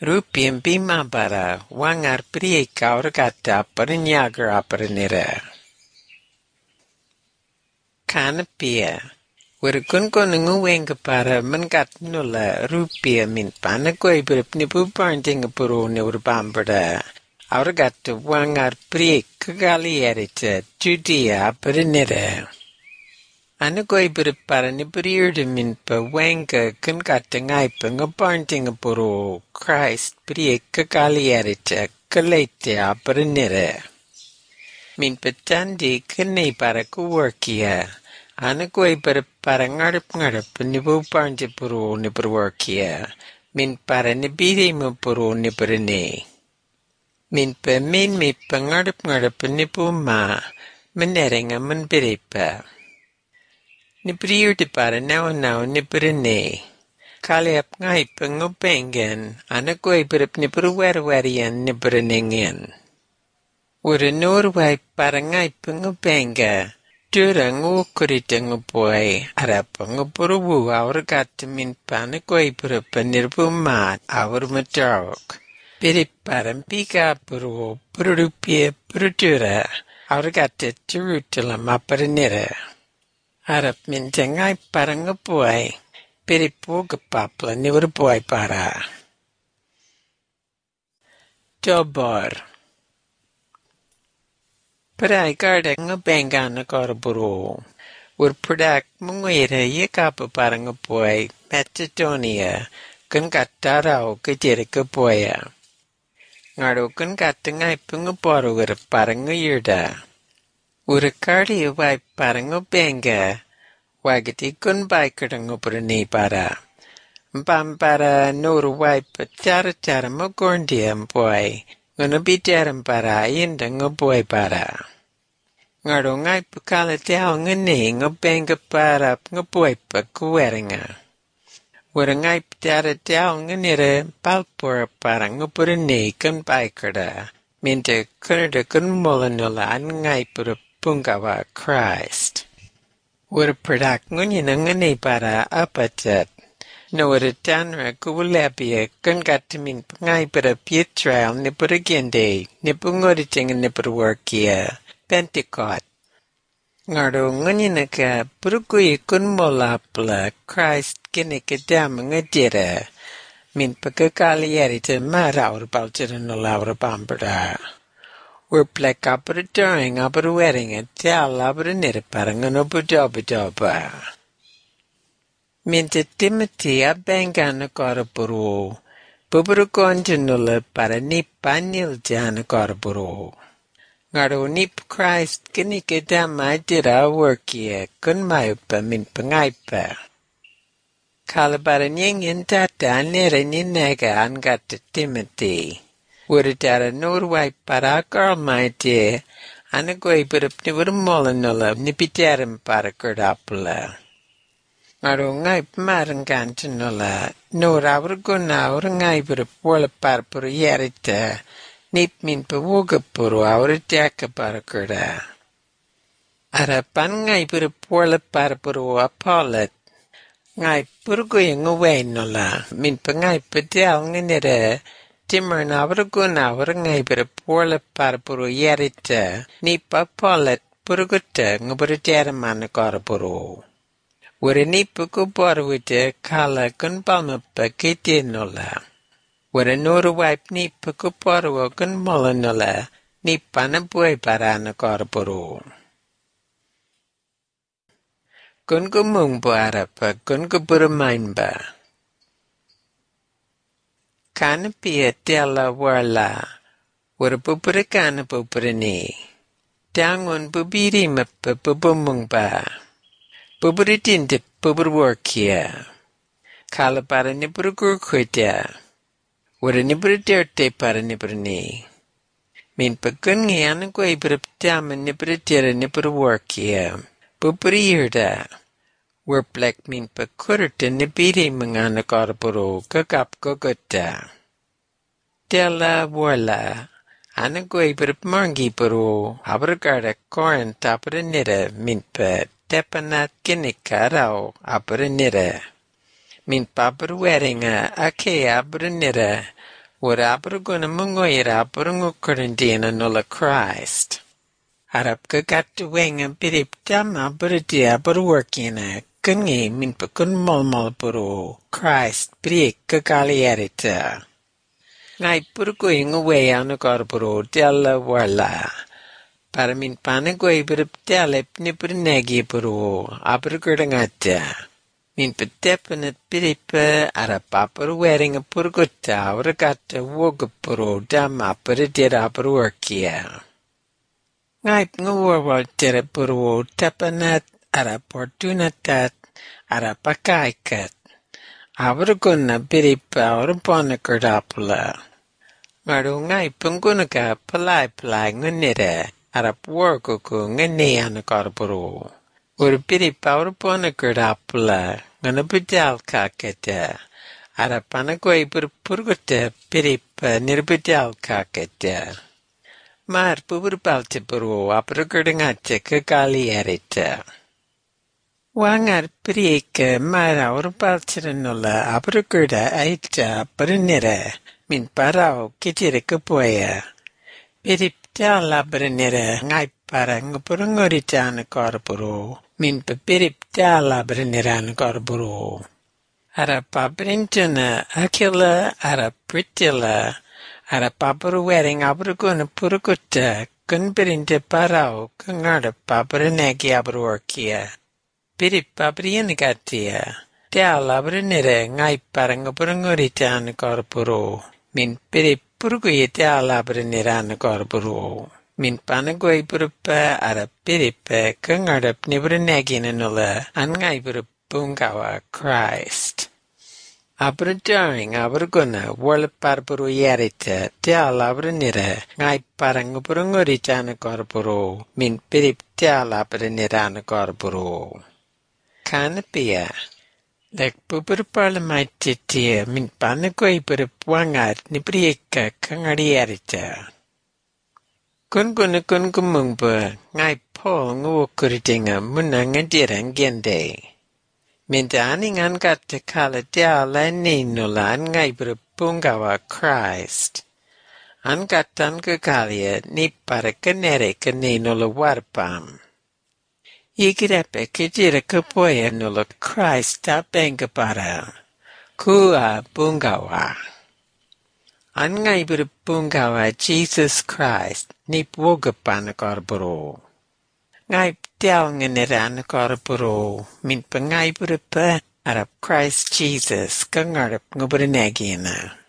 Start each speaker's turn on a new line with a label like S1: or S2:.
S1: Rupiam bimabara wangar prieka orgata perinyagra perinira. Kanapia. Werkunkonungu wengapara mengat nula rupia min panakoi berpni pupanting puru ni urbambada. Orgata wangar priek kagaliarita Judea perinira. Anakoi berpara ni beriurde min pa wanga kankatangai pa ngapanting puru Christ priek kagaliarita kalete perinira. Min petandi kene para kuworkia. Anakoi para ngarap nibu panje puru ni perworkia. Min para nibiri mo puru ni perene. Min pa min mi pangarap nibu ma. Meneringa menbiripa. Ni priurde para naw ni perene. Kaliap ngai pengupengen. Anakoi berap ni perwerwerian ni perenengen. Ura norwai para ngai pengupenga. Durang ukuritang upoy, arapang upurubu awar gatamin panakoi purapanirbu mat awar matarok. Biri parang pika puru purupia purudura awar gatat Jerusalem aparanira. Arap mintangai parang upoy, biri puga papla ni urpoy para. Dobor. Padai garda ngabenga na korburu. Ur pradak mungwira yekapa parang upoy Macedonia kan katarao kajere kapoya. Ngaro kan katangai penguporu ur parang yurda. Ur kardi wai parang ubenga wagati kun baikadang upurani para. Mpampara nur wai pacara magorndia mpoy ngunabidaram para yindang upoy para. Ngaro ngai pakala tao ngani ngabenga para ngapoy pa kuweringa. Wara ngai patara tao nganira palpura para ngapurani kan baikada. Minta kunada kun mulanula an ngai pura pungawa Christ. Wara pradak ngunyina ngani para apatat. Na wara tanra kuwalapia kan gatamin pangai para Pietral ni para gende ni pungoritinga ni para workia. Pentecost. Ngaro nganyina ka purukui kun molapla Christ kinikadam ngadira. Min pakakaliari te maraur baltira no laura bambara. We're plek apara during apara wedding at tal apara nira parang anobudoba. Minta Timothy abengana korapuru. Buburu konjanula para nipanil jana korapuru. Ngaro nip Christ kinikadama dira workia kun mayupa min pangaipa. Kalabara nyingin tata nira ninaga angata Timothy. Wuridara norwai para girl maite anagoi burup ni wurmolanula nipitaram para kurdapula. Ngaro ngai pamarangantanula nora wurguna ngai burup wala para puru yarita. Nip min pawoga puru awritaka para kurda. Arapan ngai pura para puru apolat. Ngai purgoy ngaway nola. Min pa ngai padel nganira. Timur na awraguna ngai pura para puru yarita. Nip apolat purguta ngaburitaraman kara puru. Wara nip kubarwita kala kun palma pa kiti nola. Wara nuru wipe ni pakuparu kun molanula ni panabuay para na korpuru. Kun gumung buara pa kun guburamain ba. Kana pia tela warla. Wara pupurikana pupurani. Tangon bubiri mapa pupumung ba. Pupuritindip pupurworkia. Kala para ni purukurkwita. Wara ni berderte para ni berni. Min pagkun ngayon ko ay berptaman ni berdere ni berworkia. Pupuriyerda. Wara plek min pagkurta ni biri mga nakarapuro kakap kagata. Tela wala. Ana ko ay berpmargi puro. Abragarda koran tapara nira min pa tepanat kinikaraw apara nira. Min paparuweringa ake abranira Waraparuguna mungoira purungukurindina nula Christ. Arab kagatuwenga biriptama buridia burworkina kungi minpakun molmol buru Christ briek kagalierita. Ngai purgoing away on a gorburu della warla. Para min panagway biripdelip ni burnegi buru abrugurdangata. Min bedepenit biripa arapapur wearing a purgutta uragata wogapuru dama buridira burworkia. Ngaip ngawawal tira buru tapanat araportunatat arapakaikat. Abruguna biripa urbanakurdapula. Ngaru ngaip pungunaga palai ngunira arapworkuku ngunianakarburu. Biripa urbanakurdapula ngunabudal kakata. Arapanagway burpurguta biripa nirbudal kakata. Maar puberbalte buru abrugurdangata kagalierita. Wangar prieka mara urbaltiranula abrugurda aita berinera min parao kitira kapoya. Biriptala berinera ngai para ngapurunguritana korburu min biriptala berinera korburu. Ara pabrintuna akila ara pritila ara papuru wedding abruguna purukuta kunberinta parao kangada paparanagi abruorkia. Birip pabrianagatia. Tia labrinere ngai parangapuranguritan korburu. Min birip puruguya tia labrineran korburu. Min panagway burupa ara biripa kangada pnibrinagina an ngai burubungawa Christ. Abrudaring abruguna wala parburu yarita tia labrinere ngai parangapuranguritan korburu. Min birip tia labrineran korburu. Kanapia. Lek bubur parliamentitia min panagway burupuangat ni brieka kangariarita. Kunguna kungumungba ngai Paul nguwukuritinga munangadirang gende. Mindaningan kata kala diala ninula ngai burupungawa Christ. Angatan kagalia ni para kanere kaninula warpam. Ikirepe kijira kapoya nula Christ tapenga para. Kua bungawa. Angai bungawa Jesus Christ ni pwogapana korburu. Ngai tiao nganirana korburu. Min pangai burupa arap Christ Jesus kangarap nguburinagina.